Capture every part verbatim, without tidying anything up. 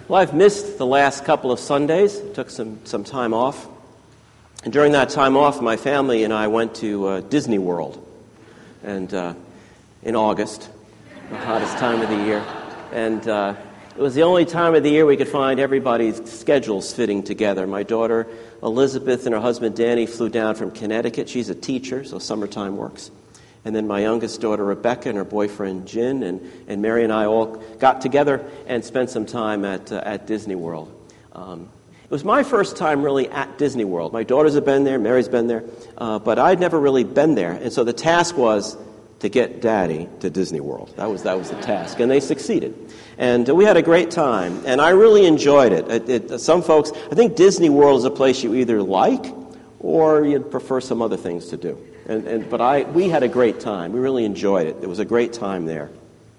Well, I've missed the last couple of Sundays. Took some, some time off. And during that time off, my family and I went to uh, Disney World. And uh, in August, the hottest time of the year. And uh, it was the only time of the year we could find everybody's schedules fitting together. My daughter Elizabeth and her husband Danny flew down from Connecticut. She's a teacher, so summertime works. And then my youngest daughter Rebecca and her boyfriend Jin and, and Mary and I all got together and spent some time at uh, at Disney World. Um, it was my first time really at Disney World. My daughters have been there, Mary's been there, uh, but I'd never really been there. And so the task was to get Daddy to Disney World. That was that was the task, and they succeeded. And uh, we had a great time, and I really enjoyed it. It, it. Some folks, I think Disney World is a place you either like or you'd prefer some other things to do. And, and but I we had a great time. We really enjoyed it. It was a great time there.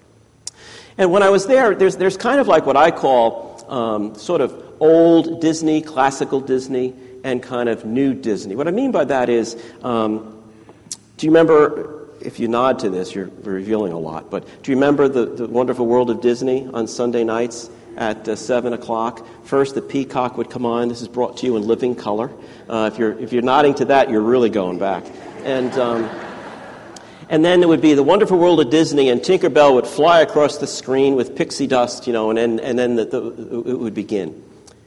And when I was there, there's there's kind of like what I call um, sort of old Disney, classical Disney, and kind of new Disney. What I mean by that is, um, do you remember? If you nod to this, you're revealing a lot. But do you remember the, the Wonderful World of Disney on Sunday nights at uh, seven o'clock? First, the Peacock would come on. This is brought to you in living color. Uh, if you're if you're nodding to that, you're really going back. And um, and then there would be the Wonderful World of Disney, and Tinkerbell would fly across the screen with pixie dust, you know, and then and then the, the, it would begin.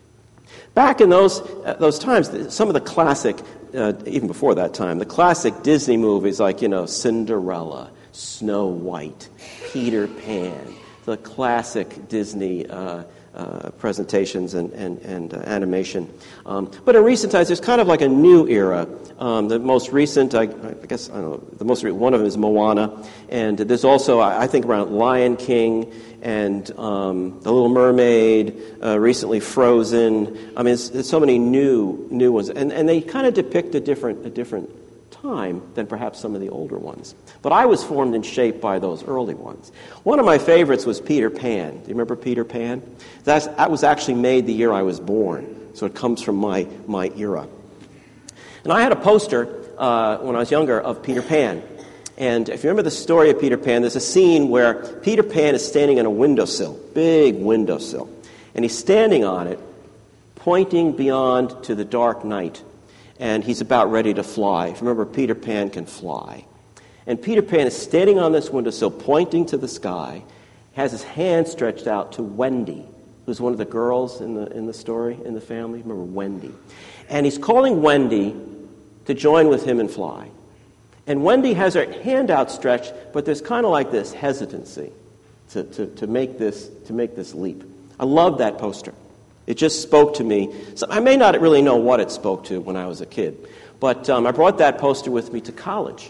Back in those uh, those times, some of the classic. Uh, even before that time, the classic Disney movies like, you know, Cinderella, Snow White, Peter Pan, the classic Disney uh, uh, presentations and, and, and uh, animation. Um, but in recent times, there's kind of like a new era. Um, the most recent, I, I guess, I don't know, the most re- one of them is Moana, and there's also, I, I think, around Lion King and um, The Little Mermaid, uh, recently Frozen. I mean, there's, there's so many new new ones, and and they kind of depict a different a different time than perhaps some of the older ones. But I was formed and shaped by those early ones. One of my favorites was Peter Pan. Do you remember Peter Pan? That's, that was actually made the year I was born, so it comes from my my era. And I had a poster uh, when I was younger of Peter Pan. And if you remember the story of Peter Pan, there's a scene where Peter Pan is standing on a windowsill, big windowsill, and he's standing on it, pointing beyond to the dark night, and he's about ready to fly. If you remember, Peter Pan can fly. And Peter Pan is standing on this windowsill, pointing to the sky, has his hand stretched out to Wendy, who's one of the girls in the in the story, in the family. Remember Wendy. And he's calling Wendy to join with him and fly. And Wendy has her hand outstretched, but there's kind of like this hesitancy to, to, to make this to make this leap. I love that poster. It just spoke to me. So I may not really know what it spoke to when I was a kid, but um, I brought that poster with me to college,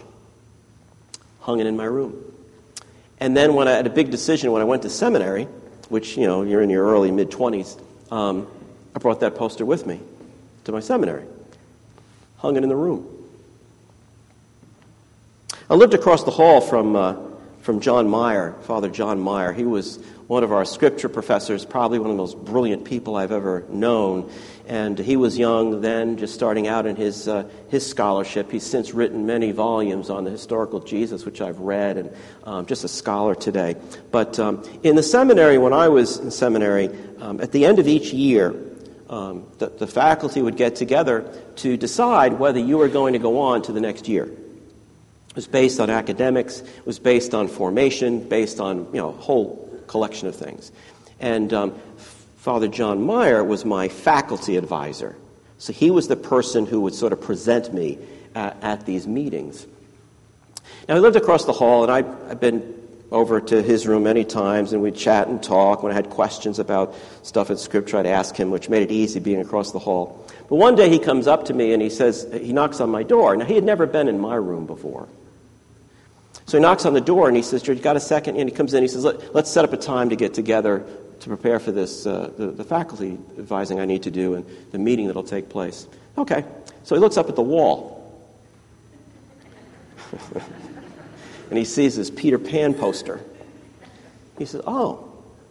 hung it in my room. And then when I had a big decision when I went to seminary, which, you know, you're in your early, mid-twenties, um, I brought that poster with me to my seminary, hung it in the room. I lived across the hall from uh, from John Meyer, Father John Meyer. He was one of our scripture professors, probably one of the most brilliant people I've ever known. And he was young then, just starting out in his uh, his scholarship. He's since written many volumes on the historical Jesus, which I've read, and um, just a scholar today. But um, in the seminary, when I was in seminary, um, at the end of each year, um, the, the faculty would get together to decide whether you were going to go on to the next year. It was based on academics, it was based on formation, based on, you know, a whole collection of things. And um, Father John Meyer was my faculty advisor. So he was the person who would sort of present me uh, at these meetings. Now, he lived across the hall, and I, I've been over to his room many times, and we'd chat and talk. When I had questions about stuff in Scripture, I'd ask him, which made it easy being across the hall. But one day he comes up to me, and he says, he knocks on my door. Now, he had never been in my room before. So he knocks on the door, and he says, "George, you got a second?" And he comes in, he says, Let, let's set up a time to get together to prepare for this, uh, the, the faculty advising I need to do and the meeting that will take place. Okay. So he looks up at the wall. And he sees this Peter Pan poster. He says, "Oh."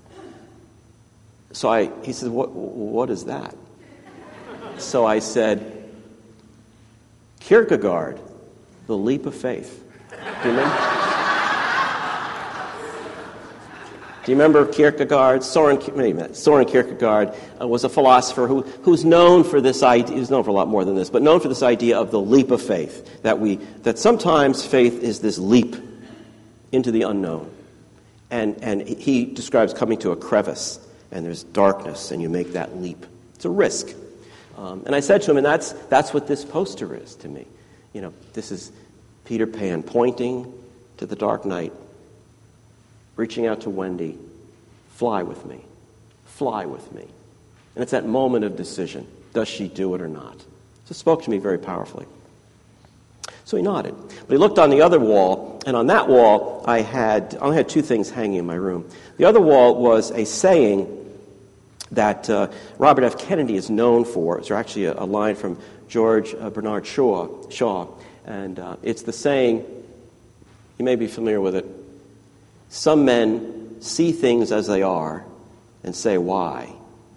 So I, he says, what, what is that? So I said, "Kierkegaard, The Leap of Faith." Do you remember? Do you remember Kierkegaard? Soren, wait a minute. Soren Kierkegaard uh, was a philosopher who, who's known for this idea. He's known for a lot more than this, but known for this idea of the leap of faith. That we that sometimes faith is this leap into the unknown, and and he describes coming to a crevice, and there's darkness, and you make that leap. It's a risk. Um, and I said to him, and that's that's what this poster is to me. You know, this is Peter Pan pointing to the dark night, reaching out to Wendy, fly with me, fly with me. And it's that moment of decision. Does she do it or not? So it spoke to me very powerfully. So he nodded. But he looked on the other wall, and on that wall I had, I only had two things hanging in my room. The other wall was a saying that uh, Robert F. Kennedy is known for. It's actually a, a line from George uh, Bernard Shaw, Shaw. And uh, it's the saying, you may be familiar with it, some men see things as they are and say, why?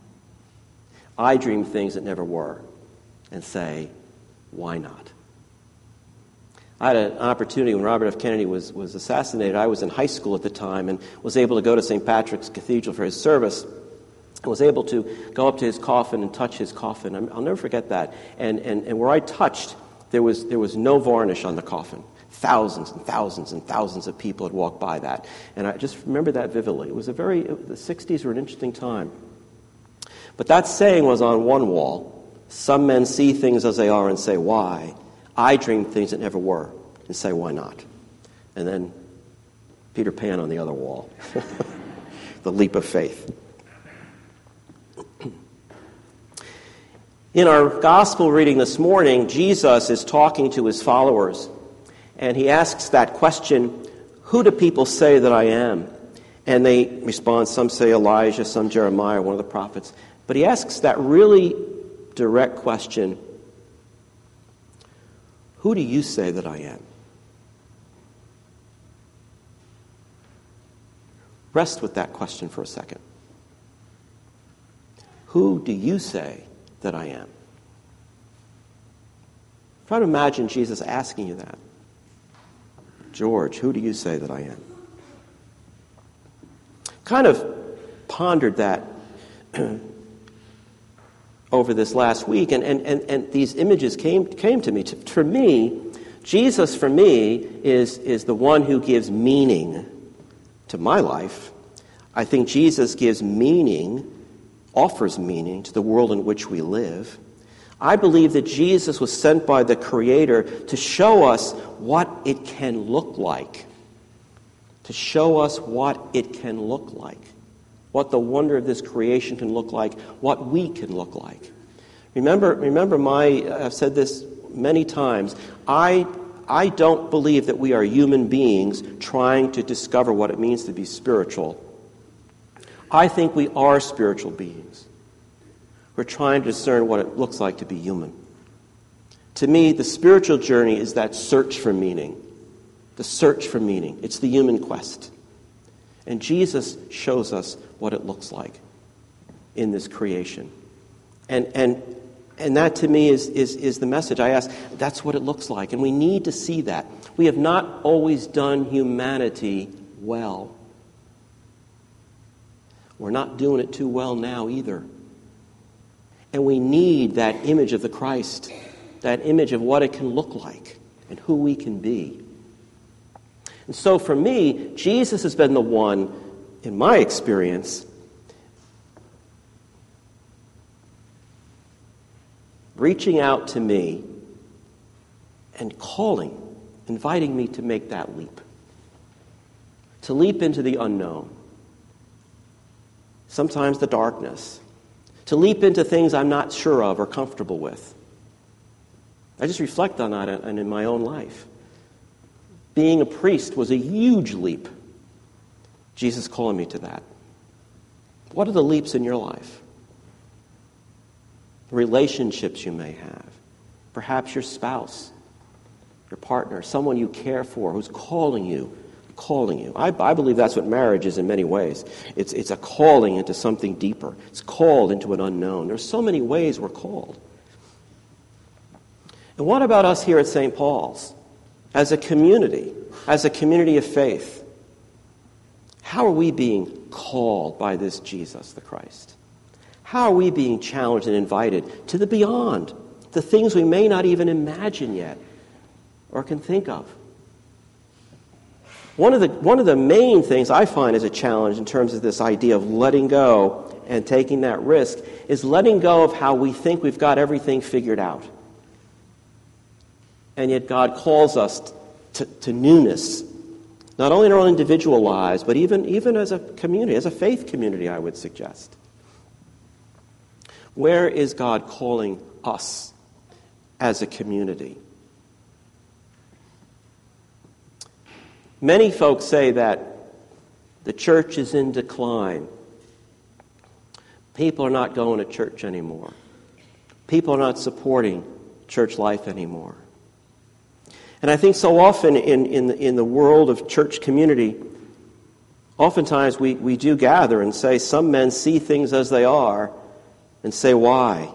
I dream things that never were and say, why not? I had an opportunity when Robert F. Kennedy was, was assassinated. I was in high school at the time and was able to go to Saint Patrick's Cathedral for his service. I was able to go up to his coffin and touch his coffin. I'll never forget that. And, and, and where I touched, there was, there was no varnish on the coffin. Thousands and thousands and thousands of people had walked by that. And I just remember that vividly. It was a very, the sixties were an interesting time. But that saying was on one wall. Some men see things as they are and say, why? I dream things that never were and say, why not? And then Peter Pan on the other wall. The leap of faith. In our gospel reading this morning, Jesus is talking to his followers, and he asks that question, who do people say that I am? And they respond, some say Elijah, some Jeremiah, one of the prophets. But he asks that really direct question, who do you say that I am? Rest with that question for a second. Who do you say that I am? Try to imagine Jesus asking you that. George, who do you say that I am? Kind of pondered that over this last week, and, and, and, and these images came came to me. To, for me, Jesus, for me, is, is the one who gives meaning to my life. I think Jesus gives meaning, offers meaning to the world in which we live. I believe that Jesus was sent by the Creator to show us what it can look like. To show us what it can look like. What the wonder of this creation can look like. What we can look like. Remember, remember my, I've said this many times, I, I don't believe that we are human beings trying to discover what it means to be spiritual. I think we are spiritual beings. We're trying to discern what it looks like to be human. To me, the spiritual journey is that search for meaning. The search for meaning. It's the human quest. And Jesus shows us what it looks like in this creation. And and and that to me is, is, is the message. I ask, that's what it looks like. And we need to see that. We have not always done humanity well. We're not doing it too well now either. And we need that image of the Christ, that image of what it can look like and who we can be. And so for me, Jesus has been the one, in my experience, reaching out to me and calling, inviting me to make that leap. To leap into the unknown. Sometimes the darkness. To leap into things I'm not sure of or comfortable with. I just reflect on that and in my own life. Being a priest was a huge leap. Jesus calling me to that. What are the leaps in your life? Relationships you may have. Perhaps your spouse, your partner, someone you care for who's calling you, calling you. I, I believe that's what marriage is in many ways. It's, it's a calling into something deeper. It's called into an unknown. There's so many ways we're called. And what about us here at Saint Paul's? As a community, as a community of faith, how are we being called by this Jesus, the Christ? How are we being challenged and invited to the beyond, the things we may not even imagine yet or can think of? One of the one of the main things I find as a challenge in terms of this idea of letting go and taking that risk is letting go of how we think we've got everything figured out. And yet God calls us to, to newness, not only in our own individual lives, but even, even as a community, as a faith community, I would suggest. Where is God calling us as a community? Many folks say that the church is in decline. People are not going to church anymore. People are not supporting church life anymore. And I think so often in, in, the, in the world of church community, oftentimes we, we do gather and say, some men see things as they are and say, why?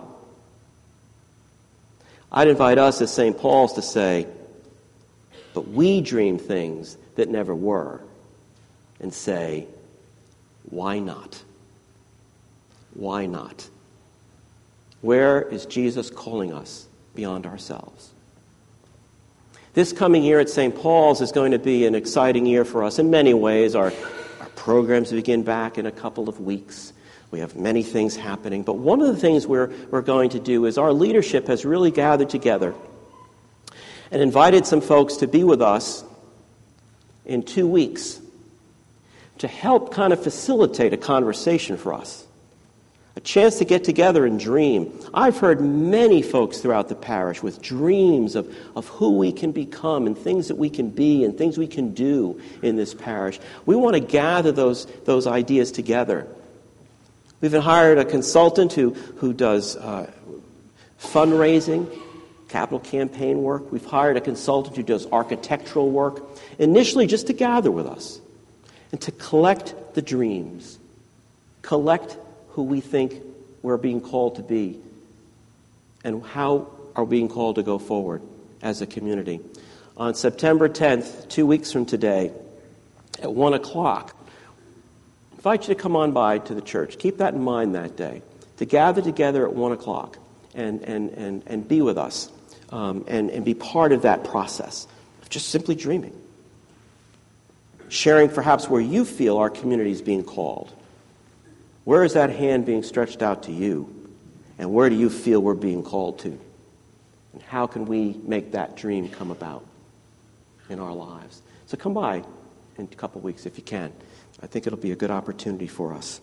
I'd invite us as Saint Paul's to say, but we dream things that never were, and say, why not? Why not? Where is Jesus calling us beyond ourselves? This coming year at Saint Paul's is going to be an exciting year for us in many ways. Our, our programs begin back in a couple of weeks. We have many things happening. But one of the things we're, we're going to do is our leadership has really gathered together and invited some folks to be with us in two weeks to help kind of facilitate a conversation for us. A chance to get together and dream. I've heard many folks throughout the parish with dreams of, of who we can become and things that we can be and things we can do in this parish. We want to gather those, those ideas together. We've hired a consultant who, who does uh, fundraising, capital campaign work. We've hired a consultant who does architectural work, initially just to gather with us and to collect the dreams, collect who we think we're being called to be, and how are we being called to go forward as a community. On September tenth, two weeks from today, at one o'clock, I invite you to come on by to the church. Keep that in mind that day, to gather together at one o'clock and, and, and, and be with us um, and, and be part of that process of just simply dreaming. Sharing perhaps where you feel our community is being called. Where is that hand being stretched out to you? And where do you feel we're being called to? And how can we make that dream come about in our lives? So come by in a couple weeks if you can. I think it'll be a good opportunity for us.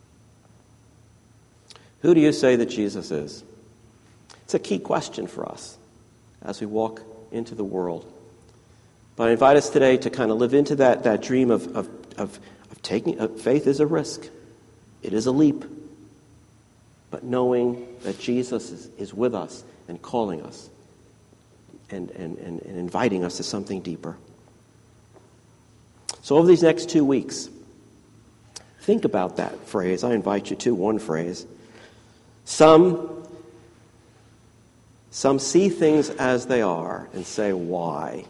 Who do you say that Jesus is? It's a key question for us as we walk into the world. But I invite us today to kind of live into that, that dream of, of, of, of taking, of faith is a risk. It is a leap, but knowing that Jesus is, is with us and calling us and, and, and, and inviting us to something deeper. So over these next two weeks, think about that phrase. I invite you to one phrase. Some, some see things as they are and say, why?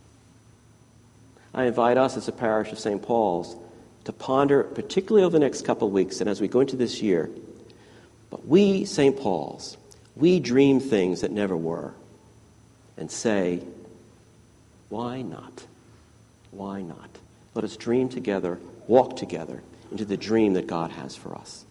I invite us as a parish of Saint Paul's to ponder, particularly over the next couple of weeks and as we go into this year. But we, Saint Paul's, we dream things that never were and say, why not? Why not? Let us dream together, walk together into the dream that God has for us.